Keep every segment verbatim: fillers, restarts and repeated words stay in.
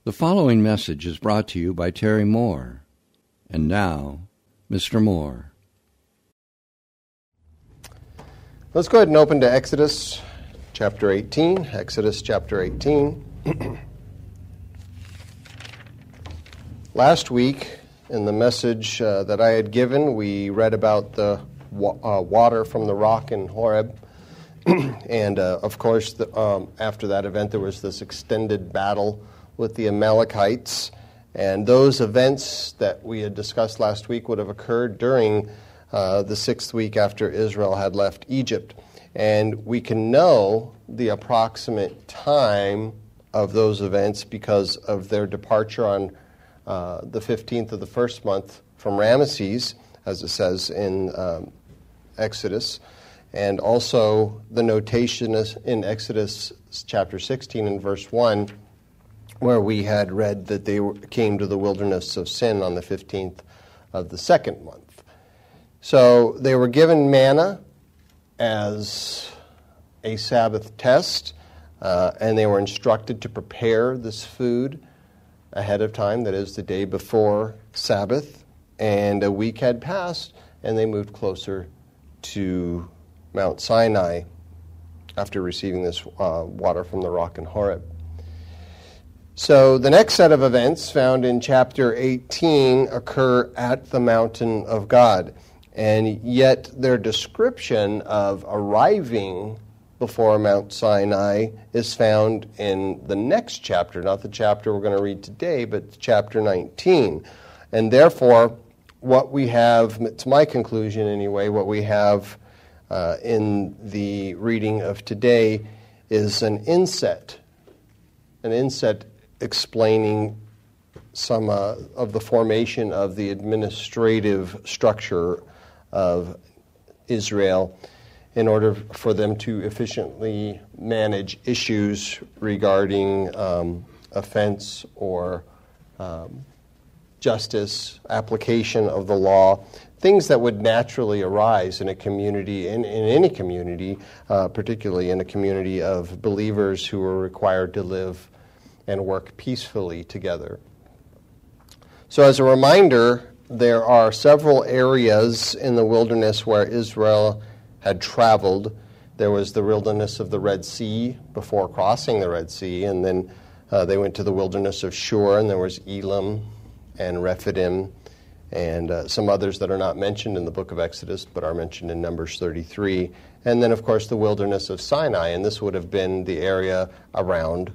The following message is brought to you by Terry Moore. And now, Mister Moore. Let's go ahead and open to Exodus chapter eighteen. Exodus chapter eighteen. Last week, in the message uh, that I had given, we read about the wa- uh, water from the rock in Horeb. and, uh, of course, the, um, after that event, there was this extended battle with the Amalekites. And those events that we had discussed last week would have occurred during uh, the sixth week after Israel had left Egypt. And we can know the approximate time of those events because of their departure on uh, the fifteenth of the first month from Ramesses, as it says in um, Exodus. And also the notation is in Exodus chapter sixteen and verse one, where we had read that they came to the wilderness of Sin on the fifteenth of the second month. So they were given manna as a Sabbath test, uh, and they were instructed to prepare this food ahead of time, that is, the day before Sabbath. And a week had passed, and they moved closer to Mount Sinai after receiving this uh, water from the rock in Horeb. So the next set of events found in chapter eighteen occur at the mountain of God. And yet their description of arriving before Mount Sinai is found in the next chapter, not the chapter we're going to read today, but chapter nineteen. And therefore, what we have, it's my conclusion anyway, what we have uh, in the reading of today is an inset, an inset explaining some uh, of the formation of the administrative structure of Israel in order for them to efficiently manage issues regarding um, offense or um, justice, application of the law, things that would naturally arise in a community, in, in any community, uh, particularly in a community of believers who are required to live and work peacefully together. So as a reminder, there are several areas in the wilderness where Israel had traveled. There was the wilderness of the Red Sea before crossing the Red Sea, and then uh, they went to the wilderness of Shur, and there was Elam and Rephidim, and uh, some others that are not mentioned in the book of Exodus, but are mentioned in Numbers thirty-three. And then, of course, the wilderness of Sinai, and this would have been the area around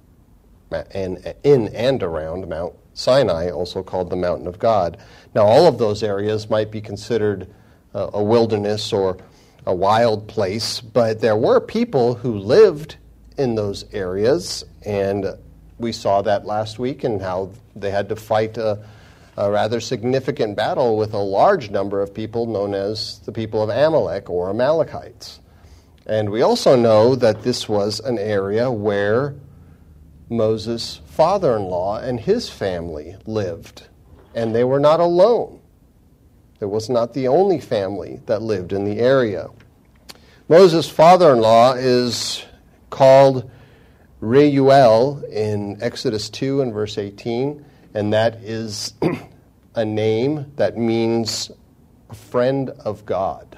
and in and around Mount Sinai, also called the Mountain of God. Now, all of those areas might be considered uh, a wilderness or a wild place, but there were people who lived in those areas, and we saw that last week and how they had to fight a, a rather significant battle with a large number of people known as the people of Amalek or Amalekites. And we also know that this was an area where Moses' father-in-law and his family lived, and they were not alone. It was not the only family that lived in the area. Moses' father-in-law is called Reuel in Exodus two and verse eighteen, and that is a name that means a friend of God.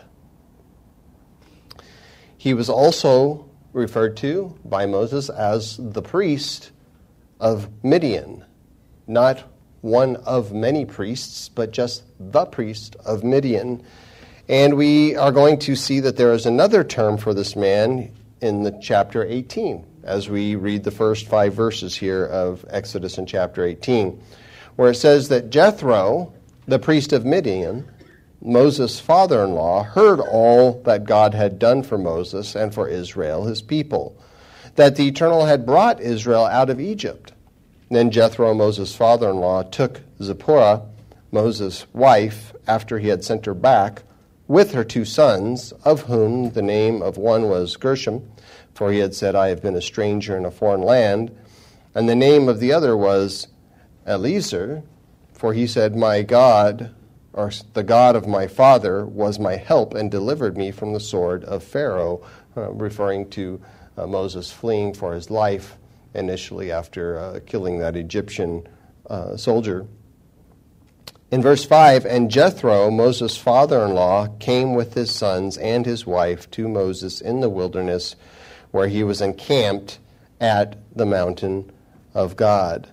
He was also referred to by Moses as the priest of Midian, not one of many priests, but just the priest of Midian. And we are going to see that there is another term for this man in the chapter eighteen, as we read the first five verses here of Exodus in chapter eighteen, where it says that Jethro, the priest of Midian, Moses' father-in-law, heard all that God had done for Moses and for Israel, his people, that the Eternal had brought Israel out of Egypt. Then Jethro, Moses' father-in-law, took Zipporah, Moses' wife, after he had sent her back, with her two sons, of whom the name of one was Gershom, for he had said, I have been a stranger in a foreign land, and the name of the other was Eliezer, for he said, my God, or the God of my father, was my help and delivered me from the sword of Pharaoh, uh, referring to uh, Moses fleeing for his life initially after uh, killing that Egyptian uh, soldier. In verse five, and Jethro, Moses' father-in-law, came with his sons and his wife to Moses in the wilderness, where he was encamped at the mountain of God.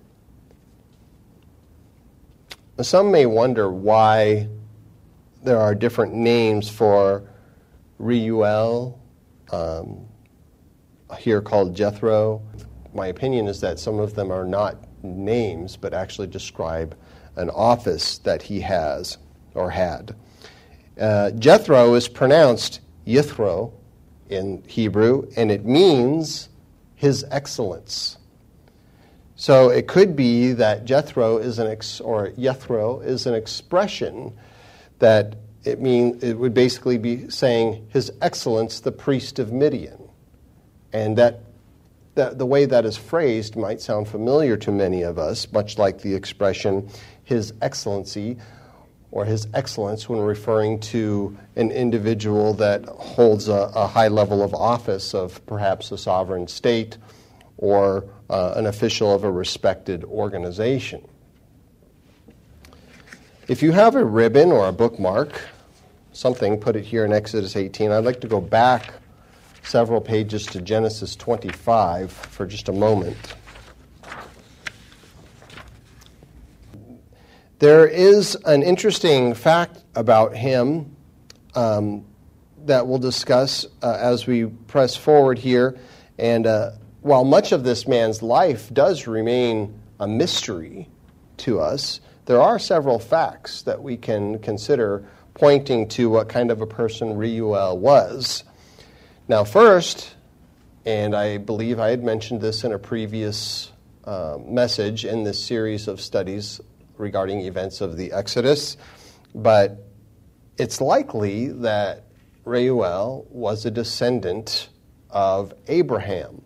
Some may wonder why there are different names for Reuel, um, here called Jethro. My opinion is that some of them are not names, but actually describe an office that he has or had. Uh, Jethro is pronounced Yithro in Hebrew, and it means his excellence. So it could be that Jethro is an ex- or Yethro is an expression that it mean it would basically be saying His Excellence, the priest of Midian, and that, that the way that is phrased might sound familiar to many of us, much like the expression His Excellency or His Excellence when referring to an individual that holds a, a high level of office of perhaps a sovereign state or uh, an official of a respected organization. If you have a ribbon or a bookmark, something, put it here in Exodus eighteen. I'd like to go back several pages to Genesis twenty-five for just a moment. There is an interesting fact about him um, that we'll discuss uh, as we press forward here. And uh, while much of this man's life does remain a mystery to us, there are several facts that we can consider pointing to what kind of a person Reuel was. Now, first, and I believe I had mentioned this in a previous uh, message in this series of studies regarding events of the Exodus, but it's likely that Reuel was a descendant of Abraham.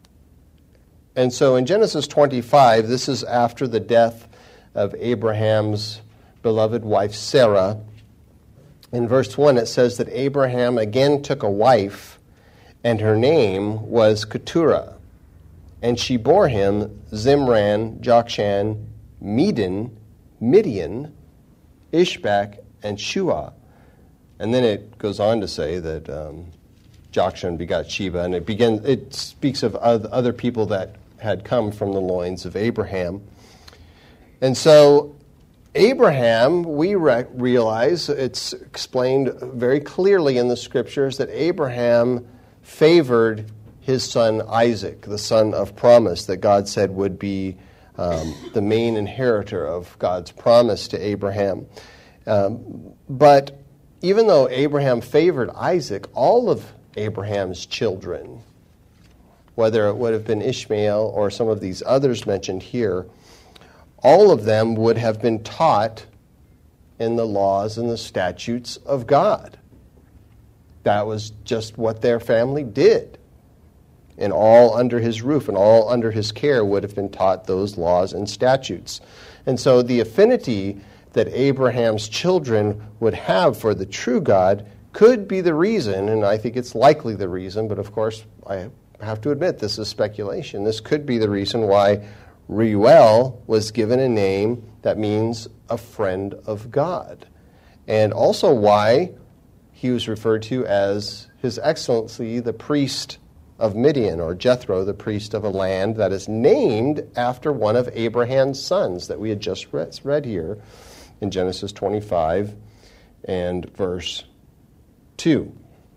And so in Genesis twenty-five, this is after the death of Abraham's beloved wife Sarah. In verse one, it says that Abraham again took a wife, and her name was Keturah. And she bore him Zimran, Jokshan, Medan, Midian, Ishbak, and Shua. And then it goes on to say that um, Jokshan begot Sheba, and it begins. It speaks of other people that had come from the loins of Abraham. And so Abraham, we re- realize, it's explained very clearly in the Scriptures that Abraham favored his son Isaac, the son of promise that God said would be um, the main inheritor of God's promise to Abraham. Um, but even though Abraham favored Isaac, all of Abraham's children, whether it would have been Ishmael or some of these others mentioned here, all of them would have been taught in the laws and the statutes of God. That was just what their family did. And all under his roof and all under his care would have been taught those laws and statutes. And so the affinity that Abraham's children would have for the true God could be the reason, and I think it's likely the reason, but of course I have to admit this is speculation. This could be the reason why Reuel was given a name that means a friend of God, and also why he was referred to as His Excellency, the priest of Midian, or Jethro, the priest of a land that is named after one of Abraham's sons that we had just read here in Genesis twenty-five and verse two.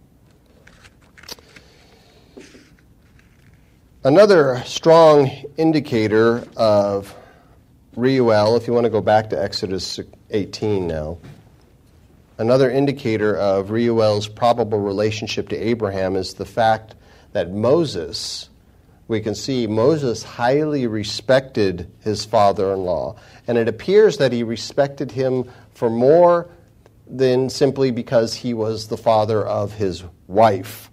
Another strong indicator of Reuel, if you want to go back to Exodus eighteen now, another indicator of Reuel's probable relationship to Abraham is the fact that Moses, we can see Moses highly respected his father-in-law, and it appears that he respected him for more than simply because he was the father of his wife.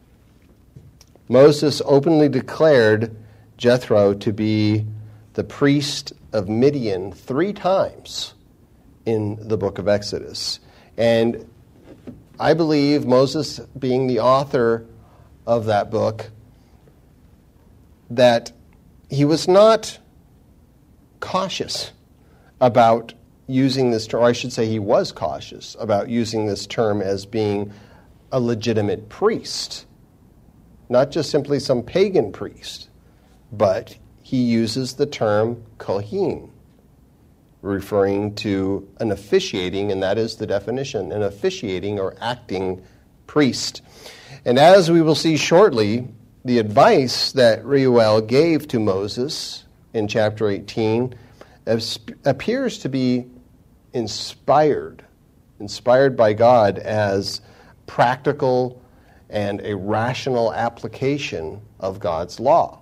Moses openly declared Jethro to be the priest of Midian three times in the book of Exodus. And I believe Moses, being the author of that book, that he was not cautious about using this term, or I should say he was cautious about using this term as being a legitimate priest. Not just simply some pagan priest, but he uses the term kohen, referring to an officiating, and that is the definition, an officiating or acting priest. And as we will see shortly, the advice that Reuel gave to Moses in chapter eighteen appears to be inspired, inspired by God as practical and a rational application of God's law.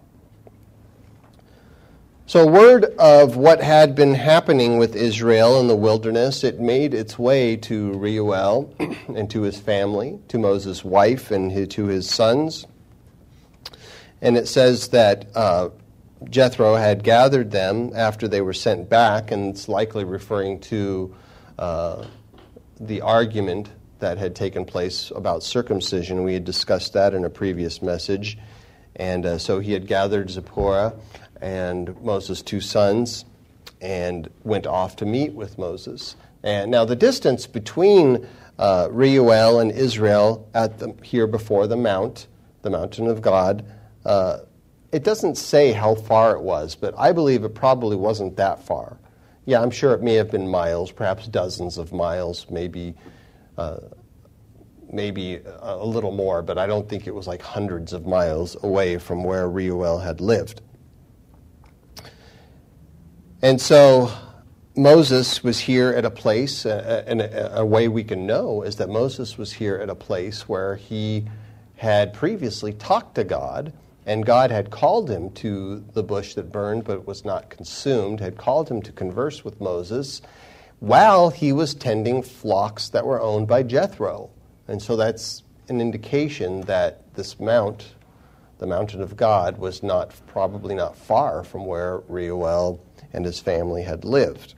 So word of what had been happening with Israel in the wilderness, it made its way to Reuel and to his family, to Moses' wife and his, to his sons. And it says that uh, Jethro had gathered them after they were sent back, and it's likely referring to uh, the argument that had taken place about circumcision. We had discussed that in a previous message. And uh, so he had gathered Zipporah and Moses' two sons and went off to meet with Moses. And now the distance between uh, Reuel and Israel at the, here before the mount, the mountain of God, uh, it doesn't say how far it was, but I believe it probably wasn't that far. Yeah, I'm sure it may have been miles, perhaps dozens of miles, maybe uh, maybe a little more, but I don't think it was like hundreds of miles away from where Reuel had lived. And so Moses was here at a place, uh, and a, a way we can know is that Moses was here at a place where he had previously talked to God, and God had called him to the bush that burned but was not consumed, had called him to converse with Moses while he was tending flocks that were owned by Jethro. And so that's an indication that this mount, the mountain of God, was not probably not far from where Reuel and his family had lived.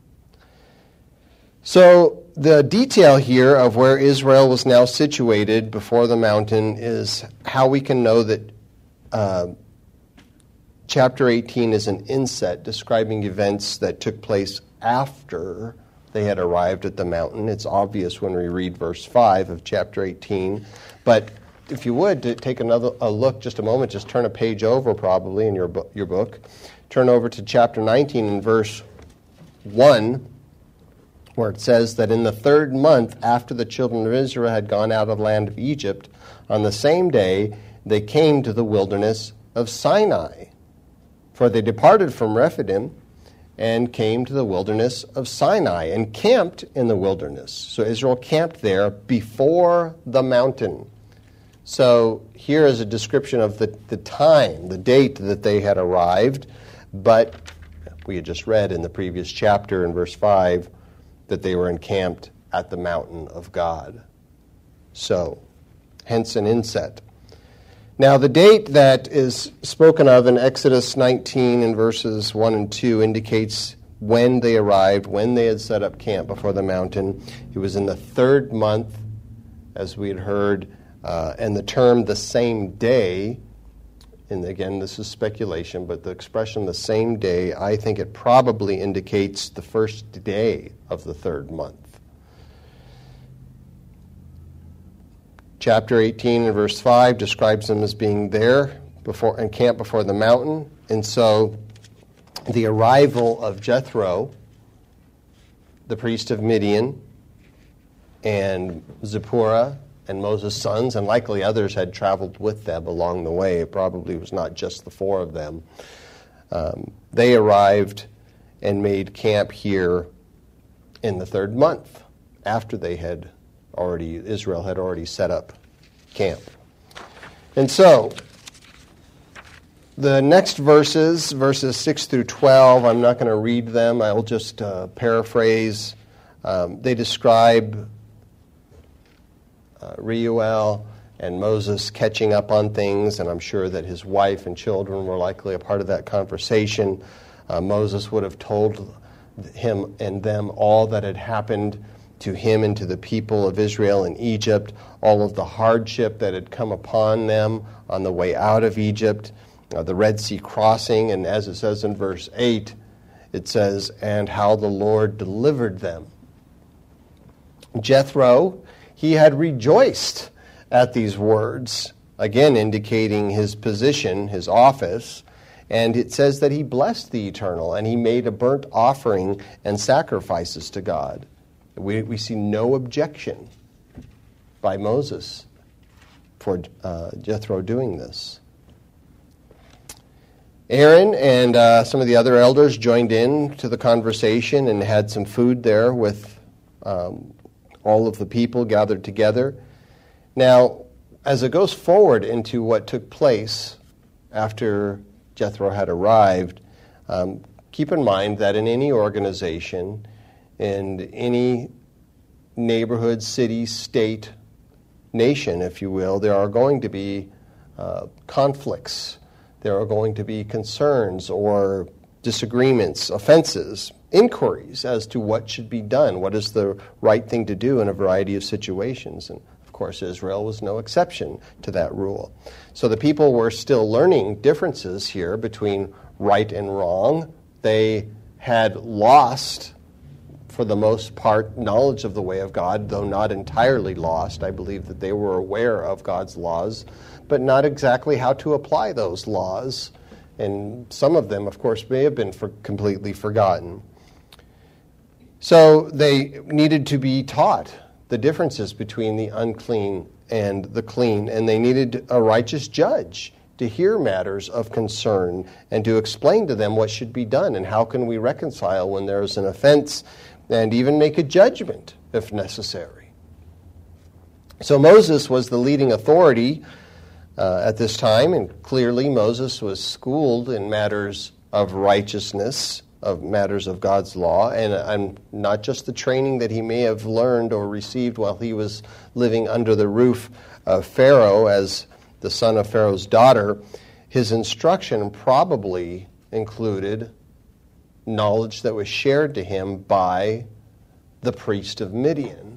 So the detail here of where Israel was now situated before the mountain is how we can know that uh, chapter eighteen is an inset describing events that took place after they had arrived at the mountain. It's obvious when we read verse five of chapter eighteen. But if you would, to take another a look, just a moment, just turn a page over probably in your, bu- your book. Turn over to chapter nineteen and verse one, where it says that in the third month after the children of Israel had gone out of the land of Egypt, on the same day they came to the wilderness of Sinai. For they departed from Rephidim and came to the wilderness of Sinai and camped in the wilderness. So Israel camped there before the mountain. So here is a description of the, the time, the date that they had arrived, but we had just read in the previous chapter in verse five that they were encamped at the mountain of God. So, hence an inset. Now, the date that is spoken of in Exodus nineteen in verses one and two indicates when they arrived, when they had set up camp before the mountain. It was in the third month, as we had heard, uh, and the term the same day, and again, this is speculation, but the expression the same day, I think it probably indicates the first day of the third month. Chapter eighteen and verse five describes them as being there before and camped before the mountain. And so the arrival of Jethro, the priest of Midian, and Zipporah, and Moses' sons, and likely others had traveled with them along the way. It probably was not just the four of them. Um, they arrived and made camp here in the third month after they had already, Israel had already set up camp. And so, the next verses, verses six through twelve, I'm not going to read them. I'll just uh, paraphrase. Um, they describe uh, Reuel and Moses catching up on things, and I'm sure that his wife and children were likely a part of that conversation. Uh, Moses would have told him and them all that had happened to him and to the people of Israel in Egypt, all of the hardship that had come upon them on the way out of Egypt, uh, the Red Sea crossing, and as it says in verse eight, it says, and how the Lord delivered them. Jethro, he had rejoiced at these words, again indicating his position, his office, and it says that he blessed the Eternal, and he made a burnt offering and sacrifices to God. We, we see no objection by Moses for uh, Jethro doing this. Aaron and uh, some of the other elders joined in to the conversation and had some food there with um, all of the people gathered together. Now, as it goes forward into what took place after Jethro had arrived, um, keep in mind that in any organization, in any neighborhood, city, state, nation, if you will, there are going to be uh, conflicts. There are going to be concerns or disagreements, offenses, inquiries as to what should be done, what is the right thing to do in a variety of situations. And of course, Israel was no exception to that rule. So the people were still learning differences here between right and wrong. They had lost, for the most part, knowledge of the way of God, though not entirely lost. I believe that they were aware of God's laws, but not exactly how to apply those laws. And some of them, of course, may have been for completely forgotten. So they needed to be taught the differences between the unclean and the clean, and they needed a righteous judge to hear matters of concern and to explain to them what should be done and how can we reconcile when there is an offense, and even make a judgment if necessary. So Moses was the leading authority uh, at this time, and clearly Moses was schooled in matters of righteousness, of matters of God's law, and, and not just the training that he may have learned or received while he was living under the roof of Pharaoh as the son of Pharaoh's daughter. His instruction probably included knowledge that was shared to him by the priest of Midian.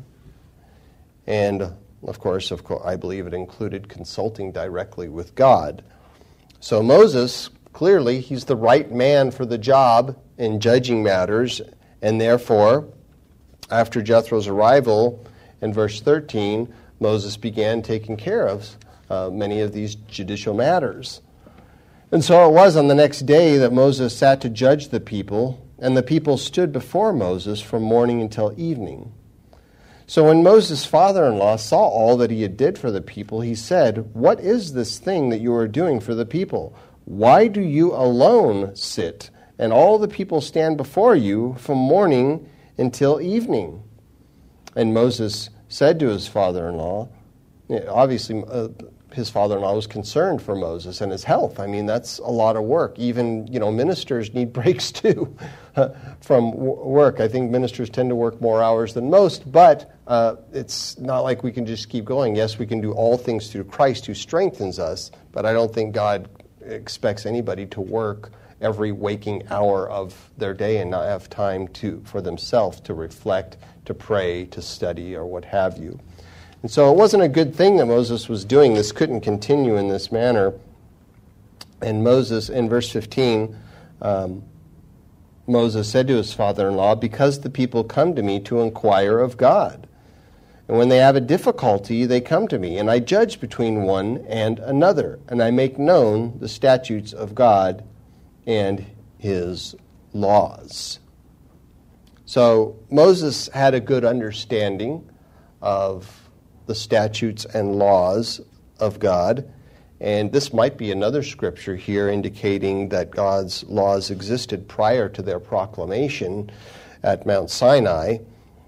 And, of course, of course, I believe it included consulting directly with God. So Moses, clearly, he's the right man for the job in judging matters, and therefore, after Jethro's arrival, in verse thirteen, Moses began taking care of uh, many of these judicial matters. And so it was on the next day that Moses sat to judge the people, and the people stood before Moses from morning until evening. So when Moses' father-in-law saw all that he did for the people, he said, "What is this thing that you are doing for the people? Why do you alone sit, and all the people stand before you from morning until evening?" And Moses said to his father-in-law, obviously, uh, his father-in-law was concerned for Moses and his health. I mean, that's a lot of work. Even, you know, ministers need breaks too from w- work. I think ministers tend to work more hours than most, but uh, it's not like we can just keep going. Yes, we can do all things through Christ who strengthens us, but I don't think God expects anybody to work every waking hour of their day and not have time to for themselves to reflect, to pray, to study, or what have you. And so it wasn't a good thing that Moses was doing. This couldn't continue in this manner. And Moses, in verse fifteen, um, Moses said to his father-in-law, "Because the people come to me to inquire of God. And when they have a difficulty, they come to me, and I judge between one and another, and I make known the statutes of God and his laws." So Moses had a good understanding of the statutes and laws of God. And this might be another scripture here indicating that God's laws existed prior to their proclamation at Mount Sinai.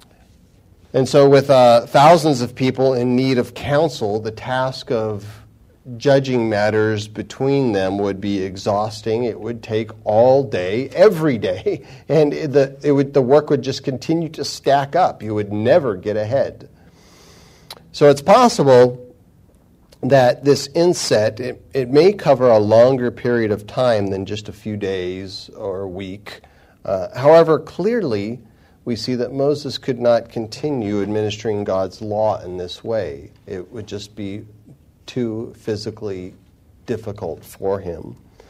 And so with uh, thousands of people in need of counsel, the task of judging matters between them would be exhausting. It would take all day, every day, and it, the, it would, the work would just continue to stack up. You would never get ahead. So it's possible that this inset, it, it may cover a longer period of time than just a few days or a week. Uh, however, clearly we see that Moses could not continue administering God's law in this way. It would just be too physically difficult for him.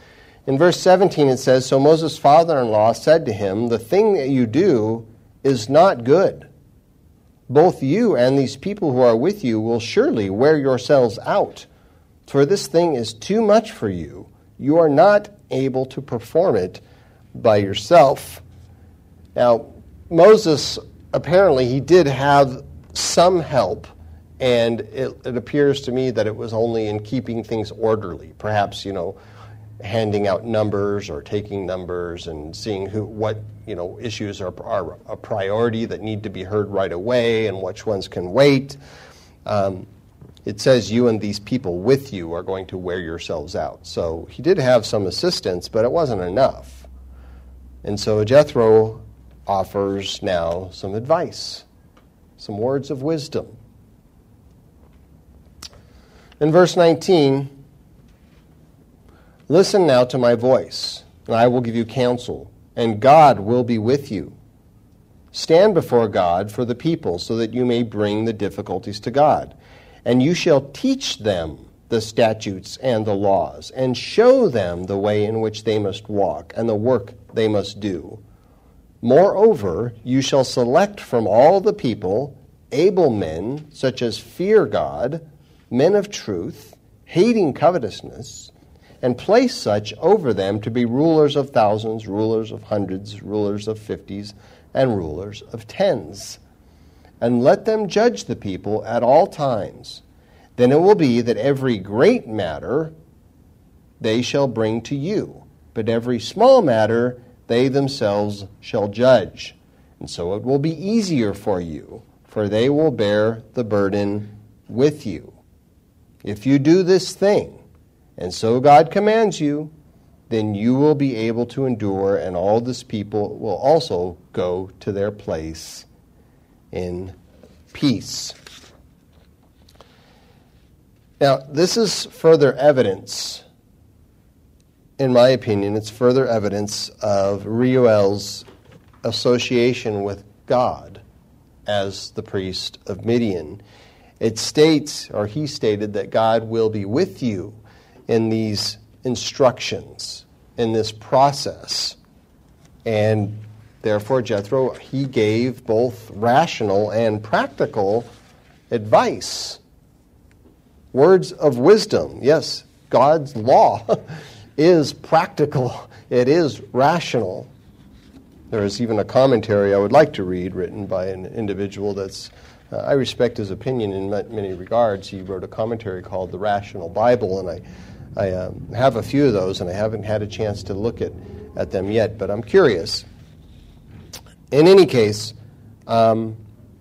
In verse seventeen it says, "So Moses' father-in-law said to him, 'The thing that you do is not good. Both you and these people who are with you will surely wear yourselves out, for this thing is too much for you. You are not able to perform it by yourself.'" Now, Moses, apparently he did have some help, and it, it appears to me that it was only in keeping things orderly. Perhaps, you know, handing out numbers or taking numbers and seeing who, what, you know, issues are, are a priority that need to be heard right away and which ones can wait. Um, it says you and these people with you are going to wear yourselves out. So he did have some assistance, but it wasn't enough. And so Jethro offers now some advice, some words of wisdom. In verse nineteen, "Listen now to my voice, and I will give you counsel, and God will be with you. Stand before God for the people, so that you may bring the difficulties to God. And you shall teach them the statutes and the laws, and show them the way in which they must walk, and the work they must do. Moreover, you shall select from all the people able men, such as fear God, men of truth, hating covetousness, and place such over them to be rulers of thousands, rulers of hundreds, rulers of fifties, and rulers of tens. And let them judge the people at all times. Then it will be that every great matter they shall bring to you, but every small matter they themselves shall judge. And so it will be easier for you, for they will bear the burden with you. If you do this thing, and so God commands you, then you will be able to endure, and all this people will also go to their place in peace." Now, this is further evidence, in my opinion, it's further evidence of Reuel's association with God as the priest of Midian. It states, or he stated, that God will be with you in these instructions, in this process. And therefore, Jethro, he gave both rational and practical advice. Words of wisdom. Yes, God's law is practical. It is rational. There is even a commentary I would like to read, written by an individual that's, uh, I respect his opinion in many regards. He wrote a commentary called The Rational Bible, and I I um, have a few of those, and I haven't had a chance to look at, at them yet, but I'm curious. In any case, um,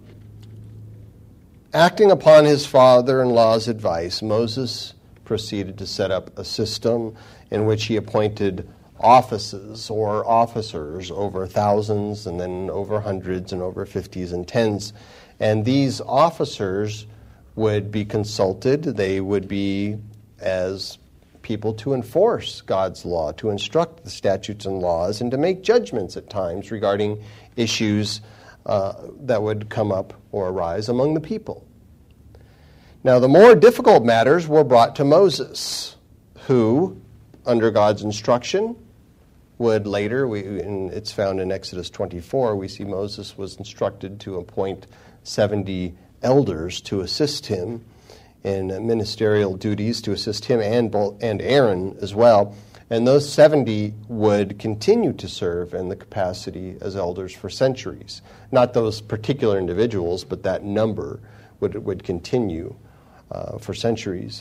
acting upon his father-in-law's advice, Moses proceeded to set up a system in which he appointed offices or officers over thousands and then over hundreds and over fifties and tens. And these officers would be consulted. They would be as people to enforce God's law, to instruct the statutes and laws, and to make judgments at times regarding issues uh, that would come up or arise among the people. Now, the more difficult matters were brought to Moses, who, under God's instruction, would later, we, and it's found in Exodus twenty-four, we see Moses was instructed to appoint seventy elders to assist him in ministerial duties, to assist him and and Aaron as well. And those seventy would continue to serve in the capacity as elders for centuries. Not those particular individuals, but that number would, would continue uh, for centuries.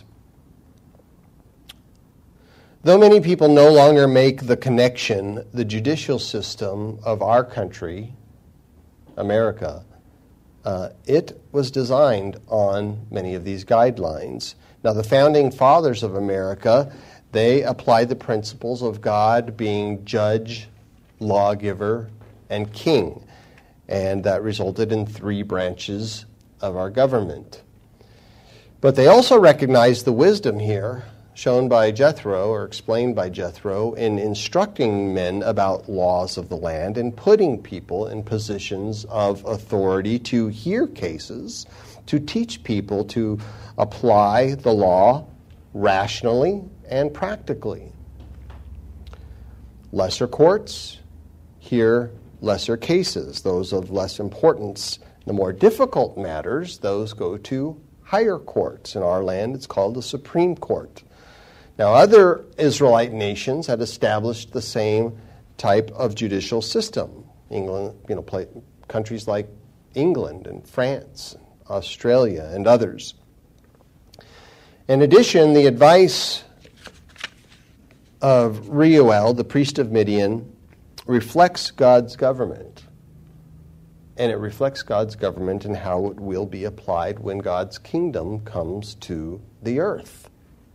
Though many people no longer make the connection, the judicial system of our country, America, uh, it was designed on many of these guidelines. Now, the founding fathers of America, they applied the principles of God being judge, lawgiver, and king. And that resulted in three branches of our government. But they also recognized the wisdom here shown by Jethro, or explained by Jethro, in instructing men about laws of the land and putting people in positions of authority to hear cases, to teach people to apply the law rationally and practically. lesser courts, hear lesser cases, those of less importance. The more difficult matters, those go to higher courts. In our land, it's called the Supreme Court. Now, other Israelite nations had established the same type of judicial system. England, you know, play, countries like England and France, and Australia, and others. In addition, the advice of Reuel, the priest of Midian, reflects God's government. And it reflects God's government and how it will be applied when God's kingdom comes to the earth.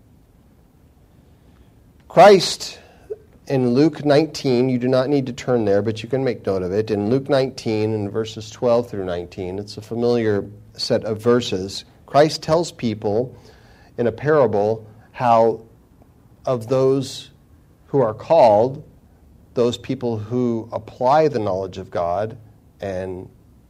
Christ, in Luke nineteen, you do not need to turn there, but you can make note of it. In Luke nineteen, in verses twelve through nineteen, it's a familiar set of verses. Christ tells people in a parable how of those who are called, those people who apply the knowledge of God and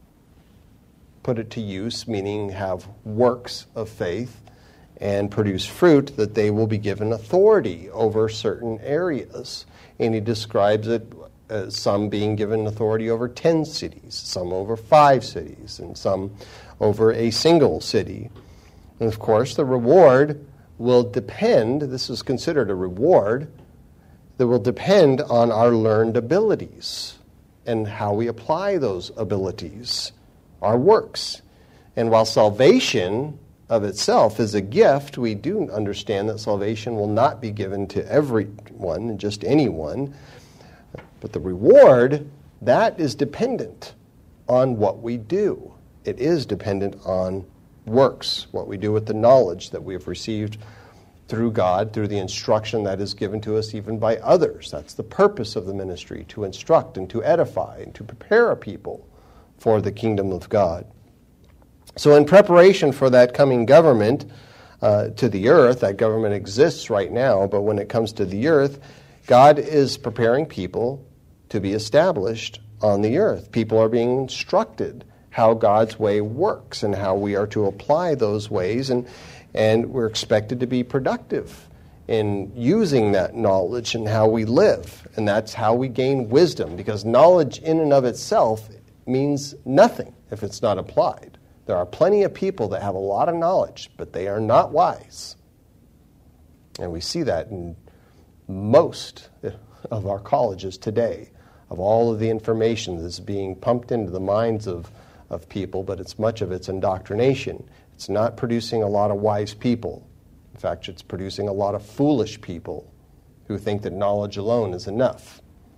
put it to use, meaning have works of faith and produce fruit, that they will be given authority over certain areas. And he describes it as some being given authority over ten cities, some over five cities, and some over a single city. And of course, the reward will depend, this is considered a reward, that will depend on our learned abilities and how we apply those abilities, our works. And while salvation of itself is a gift, we do understand that salvation will not be given to everyone, just anyone. But the reward, that is dependent on what we do. It is dependent on works, what we do with the knowledge that we have received through God, through the instruction that is given to us even by others. That's the purpose of the ministry, to instruct and to edify and to prepare a people for the kingdom of God. So in preparation for that coming government uh, to the earth, that government exists right now, but when it comes to the earth, God is preparing people to be established on the earth. People are being instructed how God's way works and how we are to apply those ways, and And we're expected to be productive in using that knowledge and how we live. And that's how we gain wisdom, because knowledge in and of itself means nothing if it's not applied. There are plenty of people that have a lot of knowledge, but they are not wise. And we see that in most of our colleges today, of all of the information that's being pumped into the minds of, of people, but it's much of it's indoctrination. It's not producing a lot of wise people. In fact, it's producing a lot of foolish people who think that knowledge alone is enough.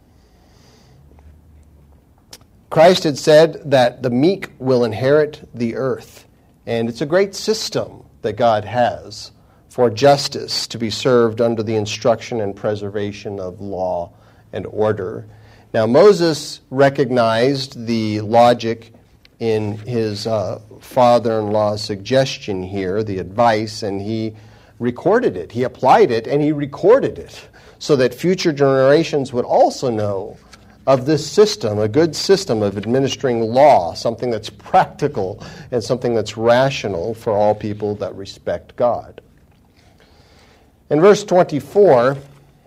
Christ had said that the meek will inherit the earth. And it's a great system that God has for justice to be served under the instruction and preservation of law and order. Now, Moses recognized the logic in his uh, father-in-law's suggestion here, the advice, and he recorded it. He applied it, and he recorded it so that future generations would also know of this system, a good system of administering law, something that's practical and something that's rational for all people that respect God. In verse twenty-four,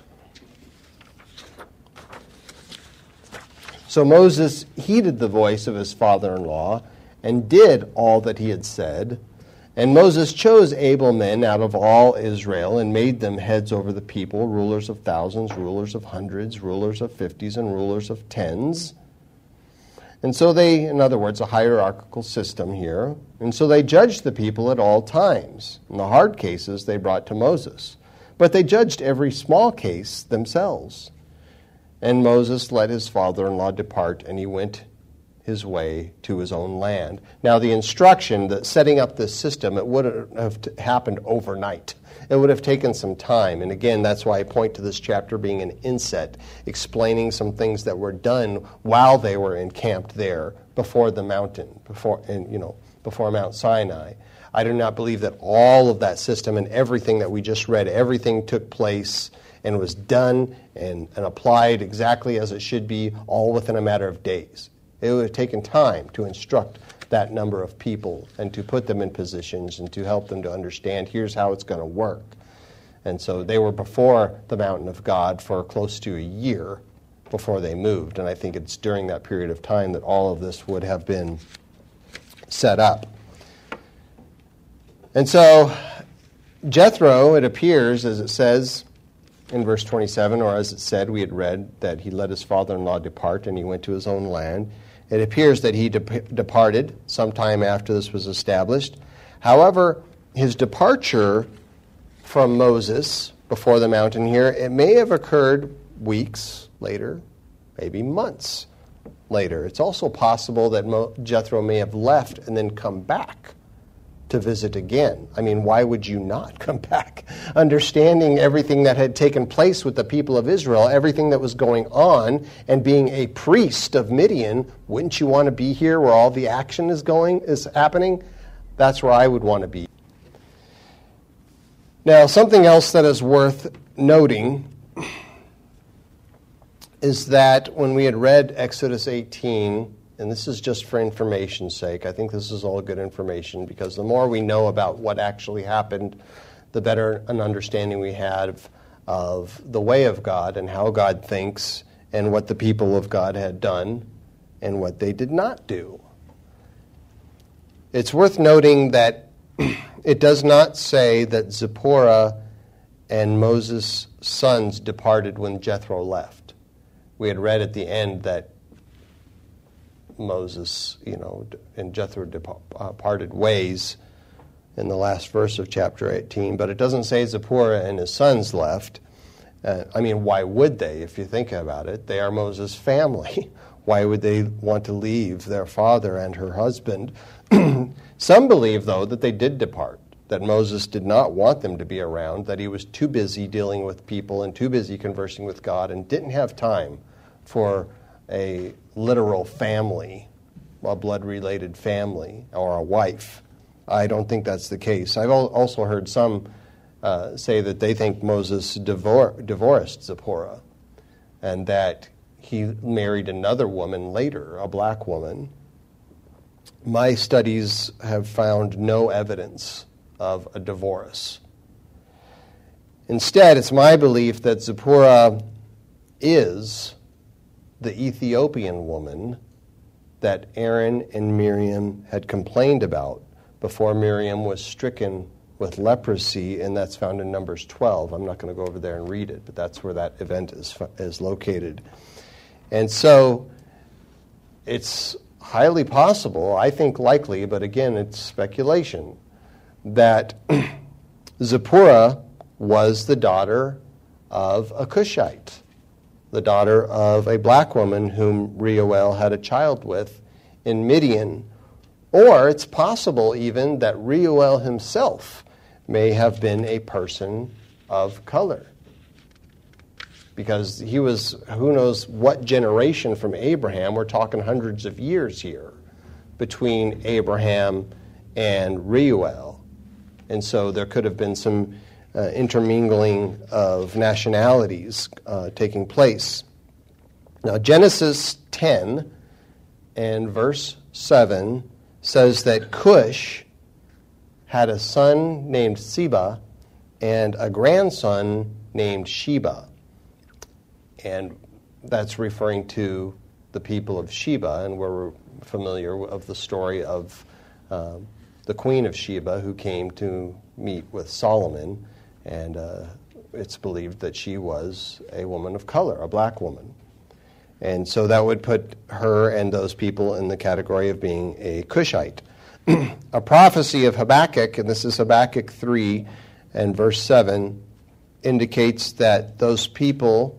so Moses heeded the voice of his father-in-law and did all that he had said. And Moses chose able men out of all Israel and made them heads over the people, rulers of thousands, rulers of hundreds, rulers of fifties, and rulers of tens. And so they, in other words, a hierarchical system here. And so they judged the people at all times. In the hard cases they brought to Moses. But they judged every small case themselves. And Moses let his father-in-law depart, and he went his way to his own land. Now, the instruction that setting up this system, it wouldn't have t- happened overnight. It would have taken some time. And again, that's why I point to this chapter being an inset, explaining some things that were done while they were encamped there before the mountain, before and you know, before Mount Sinai. I do not believe that all of that system and everything that we just read, everything took place and was done and, and applied exactly as it should be, all within a matter of days. It would have taken time to instruct that number of people and to put them in positions and to help them to understand here's how it's going to work. And so they were before the mountain of God for close to a year before they moved. And I think it's during that period of time that all of this would have been set up. And so Jethro, it appears, as it says in verse twenty-seven, or as it said, we had read that he let his father-in-law depart and he went to his own land. It appears that he de- departed sometime after this was established. However, his departure from Moses before the mountain here, it may have occurred weeks later, maybe months later. It's also possible that Mo- Jethro may have left and then come back to visit again. I mean, why would you not come back? Understanding everything that had taken place with the people of Israel, everything that was going on, and being a priest of Midian, wouldn't you want to be here where all the action is going, is happening? That's where I would want to be. Now, something else that is worth noting is that when we had read Exodus eighteen, and this is just for information's sake, I think this is all good information, because the more we know about what actually happened, the better an understanding we have of the way of God and how God thinks and what the people of God had done and what they did not do. It's worth noting that it does not say that Zipporah and Moses' sons departed when Jethro left. We had read at the end that Moses, you know, and Jethro departed ways in the last verse of chapter eighteen, but it doesn't say Zipporah and his sons left. Uh, I mean, why would they, if you think about it? They are Moses' family. Why would they want to leave their father and her husband? Some believe, though, that they did depart, that Moses did not want them to be around, that he was too busy dealing with people and too busy conversing with God and didn't have time for a literal family, a blood-related family, or a wife. I don't think that's the case. I've also heard some uh, say that they think Moses divor- divorced Zipporah and that he married another woman later, a black woman. My studies have found no evidence of a divorce. Instead, it's my belief that Zipporah is the Ethiopian woman that Aaron and Miriam had complained about before Miriam was stricken with leprosy, and that's found in Numbers twelve. I'm not going to go over there and read it, but that's where that event is is located. And so it's highly possible, I think likely, but again, it's speculation, that Zipporah was the daughter of a Cushite, the daughter of a black woman whom Reuel had a child with in Midian. Or it's possible even that Reuel himself may have been a person of color, because he was, who knows what generation from Abraham. We're talking hundreds of years here between Abraham and Reuel. And so there could have been some uh, intermingling of nationalities uh, taking place. Now, Genesis ten and verse seven says that Cush had a son named Seba and a grandson named Sheba. And that's referring to the people of Sheba, and we're familiar of the story of uh, the queen of Sheba who came to meet with Solomon, and uh, it's believed that she was a woman of color, a black woman. And so that would put her and those people in the category of being a Cushite. A prophecy of Habakkuk, and this is Habakkuk three and verse seven, indicates that those people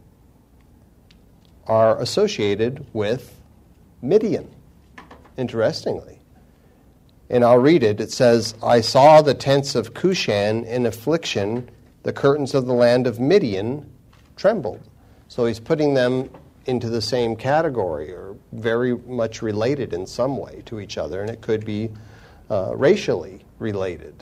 are associated with Midian, interestingly. And I'll read it. It says, I saw the tents of Cushan in affliction, the curtains of the land of Midian trembled. So he's putting them into the same category, or very much related in some way to each other, and it could be uh, racially related.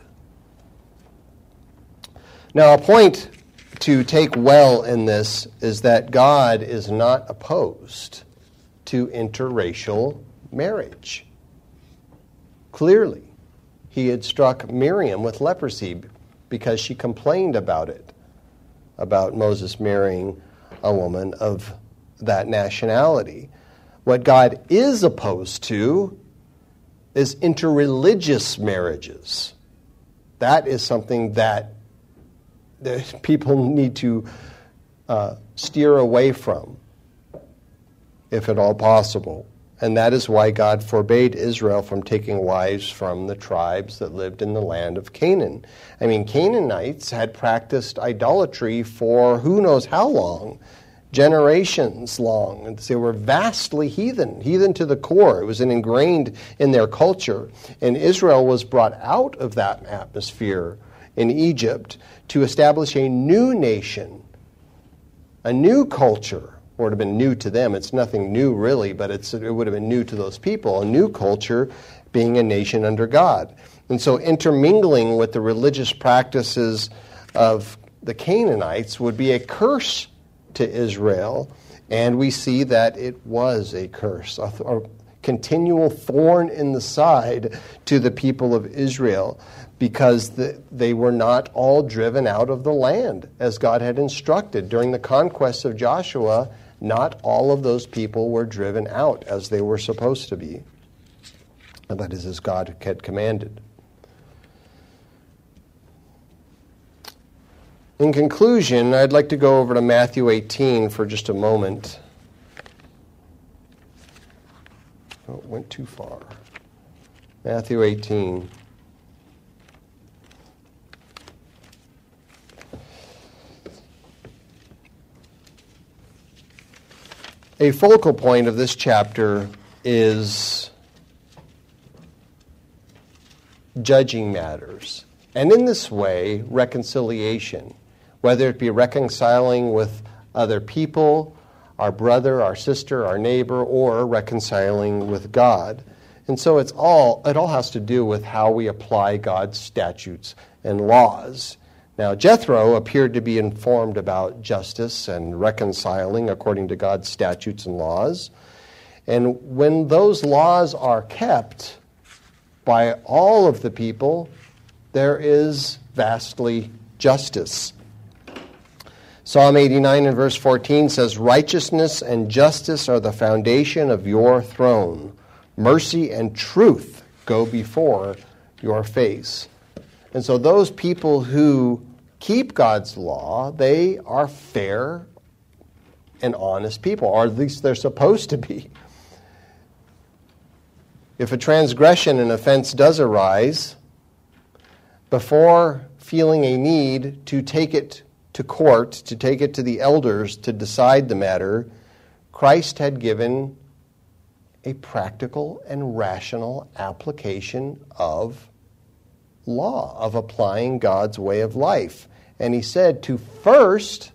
Now, a point to take well in this is that God is not opposed to interracial marriage. Clearly, he had struck Miriam with leprosy because she complained about it, about Moses marrying a woman of that nationality. What God is opposed to is interreligious marriages. That is something that the people need to uh, steer away from, if at all possible. And that is why God forbade Israel from taking wives from the tribes that lived in the land of Canaan. I mean, Canaanites had practiced idolatry for who knows how long, generations long. And they were vastly heathen, heathen to the core. It was ingrained in their culture. And Israel was brought out of that atmosphere in Egypt to establish a new nation, a new culture. Or it would have been new to them. It's nothing new really, but it's, it would have been new to those people. A new culture being a nation under God. And so intermingling with the religious practices of the Canaanites would be a curse to Israel. And we see that it was a curse, a, a continual thorn in the side to the people of Israel, because the, they were not all driven out of the land as God had instructed. During the conquest of Joshua, not all of those people were driven out as they were supposed to be. And that is as God had commanded. In conclusion, I'd like to go over to Matthew eighteen for just a moment. Oh, it went too far. Matthew eighteen. A focal point of this chapter is judging matters. And in this way, reconciliation, whether it be reconciling with other people, our brother, our sister, our neighbor, or reconciling with God. And so it's all it all has to do with how we apply God's statutes and laws. Now, Jethro appeared to be informed about justice and reconciling according to God's statutes and laws. And when those laws are kept by all of the people, there is vastly justice. Psalm eighty-nine and verse fourteen says, "Righteousness and justice are the foundation of your throne. Mercy and truth go before your face." And so those people who keep God's law, they are fair and honest people, or at least they're supposed to be. If a transgression, an offense does arise, before feeling a need to take it to court, to take it to the elders to decide the matter, Christ had given a practical and rational application of law, of applying God's way of life. And he said to first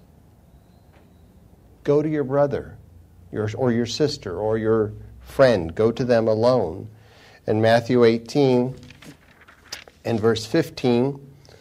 go to your brother your, or your sister or your friend. Go to them alone. In Matthew eighteen and verse fifteen,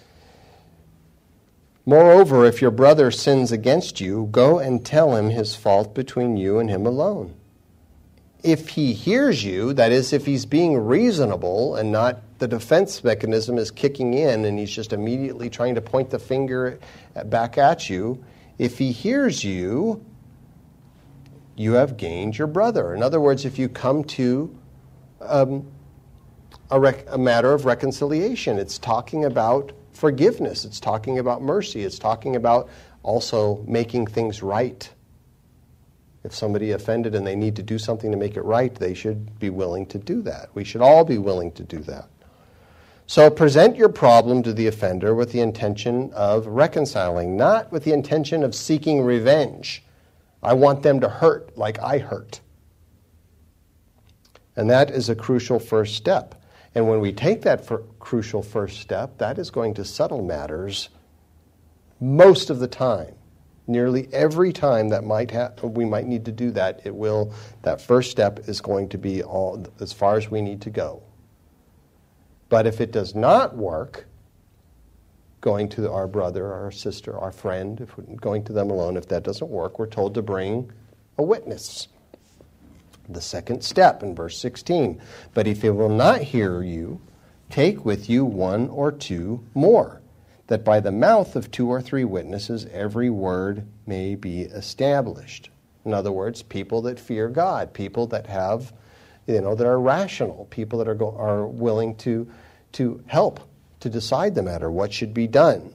"Moreover, if your brother sins against you, go and tell him his fault between you and him alone. If he hears you," that is, if he's being reasonable and not the defense mechanism is kicking in and he's just immediately trying to point the finger back at you, if he hears you, you have gained your brother. In other words, if you come to um, a, rec- a matter of reconciliation, it's talking about forgiveness, it's talking about mercy, it's talking about also making things right. If somebody offended and they need to do something to make it right, they should be willing to do that. We should all be willing to do that. So present your problem to the offender with the intention of reconciling, not with the intention of seeking revenge. I want them to hurt like I hurt. And that is a crucial first step. And when we take that for crucial first step, that is going to settle matters most of the time. Nearly every time that might ha- we might need to do that, it will. That first step is going to be all as far as we need to go. But if it does not work, going to our brother, our sister, our friend, if we're going to them alone, if that doesn't work, we're told to bring a witness. The second step in verse sixteen, "But if he will not hear you, take with you one or two more, that by the mouth of two or three witnesses every word may be established." In other words, people that fear God, people that have, you know, that are rational, people that are go, are willing to to help to decide the matter, what should be done.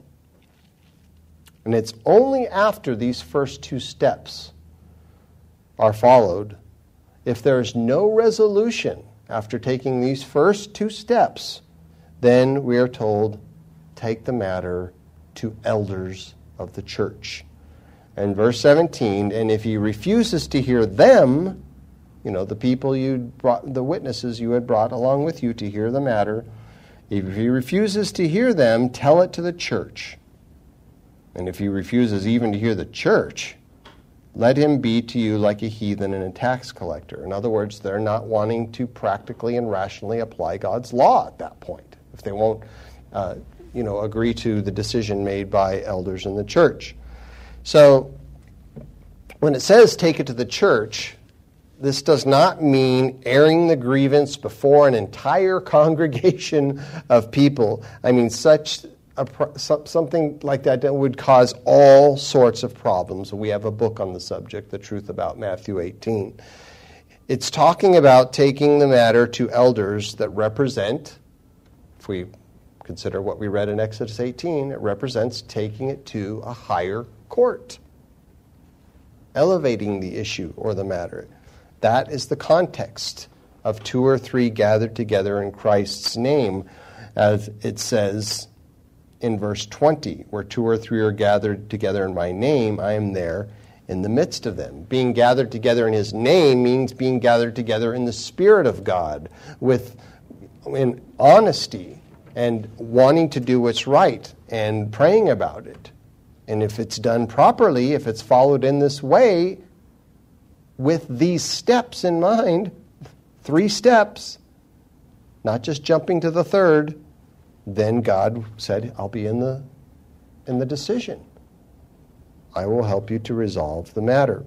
And it's only after these first two steps are followed, if there is no resolution after taking these first two steps, then we are told, take the matter to elders of the church. And verse seventeen, and if he refuses to hear them, you know, the people you brought, the witnesses you had brought along with you to hear the matter, if he refuses to hear them, tell it to the church. And if he refuses even to hear the church, let him be to you like a heathen and a tax collector. In other words, they're not wanting to practically and rationally apply God's law at that point, if they won't uh, you know, agree to the decision made by elders in the church. So when it says take it to the church, this does not mean airing the grievance before an entire congregation of people. I mean, such a, something like that would cause all sorts of problems. We have a book on the subject, The Truth About Matthew eighteen. It's talking about taking the matter to elders that represent, if we consider what we read in Exodus eighteen, it represents taking it to a higher court, elevating the issue or the matter. That is the context of two or three gathered together in Christ's name, as it says in verse twenty, where two or three are gathered together in my name, I am there in the midst of them. Being gathered together in his name means being gathered together in the Spirit of God, with in honesty and wanting to do what's right and praying about it. And if it's done properly, if it's followed in this way, with these steps in mind, three steps, not just jumping to the third, then God said, I'll be in the in the decision. I will help you to resolve the matter.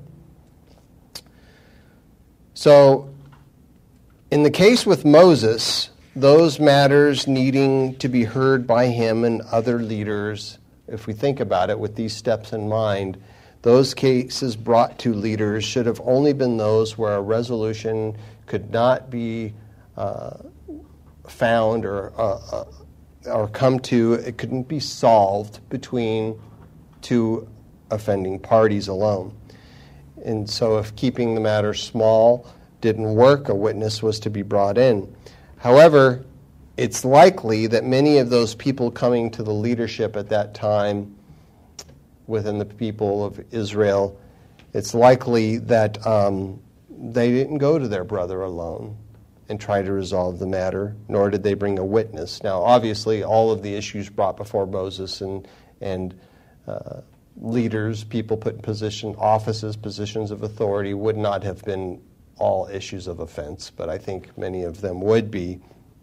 So, in the case with Moses, those matters needing to be heard by him and other leaders, if we think about it with these steps in mind, those cases brought to leaders should have only been those where a resolution could not be uh, found or uh, uh, or come to, it couldn't be solved between two offending parties alone. And so if keeping the matter small didn't work, a witness was to be brought in. However, it's likely that many of those people coming to the leadership at that time within the people of Israel, it's likely that um, they didn't go to their brother alone and try to resolve the matter, nor did they bring a witness. Now, obviously, all of the issues brought before Moses and and uh, leaders, people put in position, offices, positions of authority, would not have been all issues of offense, but I think many of them would be.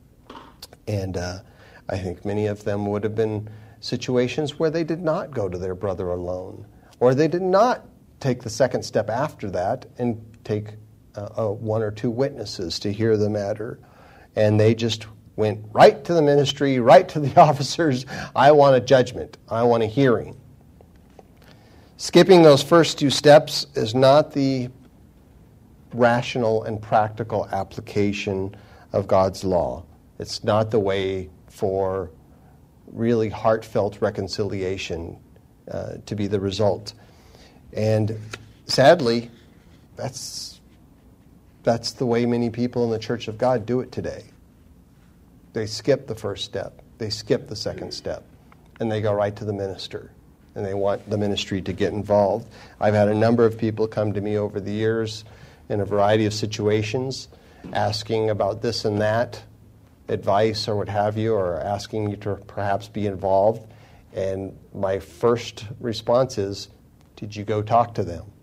And uh, I think many of them would have been situations where they did not go to their brother alone, or they did not take the second step after that and take uh, uh, one or two witnesses to hear the matter, and they just went right to the ministry, right to the officers. I want a judgment. I want a hearing. Skipping those first two steps is not the rational and practical application of God's law. It's not the way for really heartfelt reconciliation uh, to be the result. And sadly, that's that's the way many people in the Church of God do it today. They skip the first step. They skip the second step. And they go right to the minister. And they want the ministry to get involved. I've had a number of people come to me over the years in a variety of situations asking about this and that, advice or what have you, or asking you to perhaps be involved. And my first response is, did you go talk to them?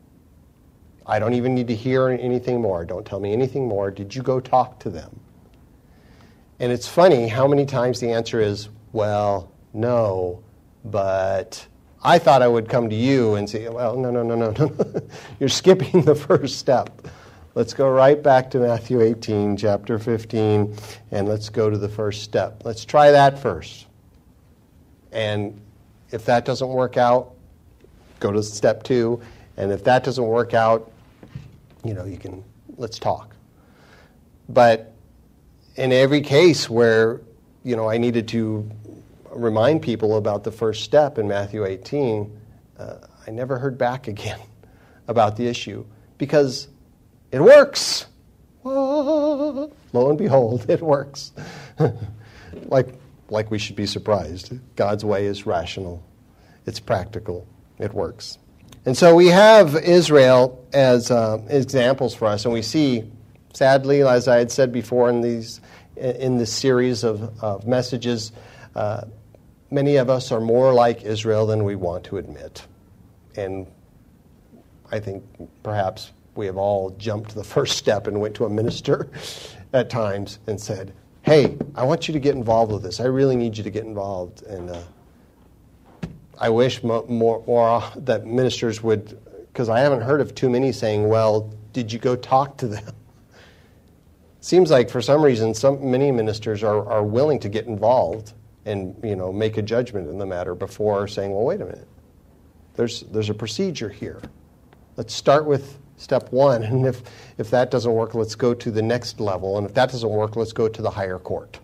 I don't even need to hear anything more. Don't tell me anything more. Did you go talk to them? And it's funny how many times the answer is, well, no, but I thought I would come to you and say, well, no, no, no, no, no. You're skipping the first step. Let's go right back to Matthew eighteen, chapter fifteen, and let's go to the first step. Let's try that first. And if that doesn't work out, go to step two. And if that doesn't work out, you know, you can, let's talk. But in every case where, you know, I needed to remind people about the first step in Matthew eighteen, uh, I never heard back again about the issue because it works. Lo and behold, it works. like, like we should be surprised. God's way is rational. It's practical. It works. And so we have Israel as uh, examples for us, and we see, sadly, as I had said before in these in this series of, of messages, uh, many of us are more like Israel than we want to admit. And I think perhaps we have all jumped to the first step and went to a minister at times and said, hey, I want you to get involved with this. I really need you to get involved. And uh, I wish more, more, more that ministers would, because I haven't heard of too many saying, well, did you go talk to them? Seems like for some reason, some many ministers are, are willing to get involved and, you know, make a judgment in the matter before saying, well, wait a minute. There's there's a procedure here. Let's start with step one, and if, if that doesn't work, let's go to the next level, and if that doesn't work, let's go to the higher court.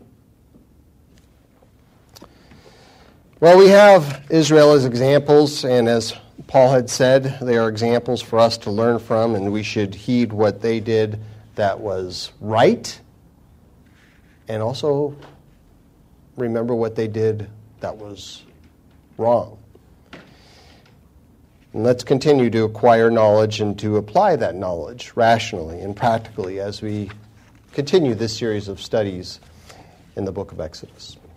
Well, we have Israel as examples, and as Paul had said, they are examples for us to learn from, and we should heed what they did that was right, and also remember what they did that was wrong. And let's continue to acquire knowledge and to apply that knowledge rationally and practically as we continue this series of studies in the book of Exodus.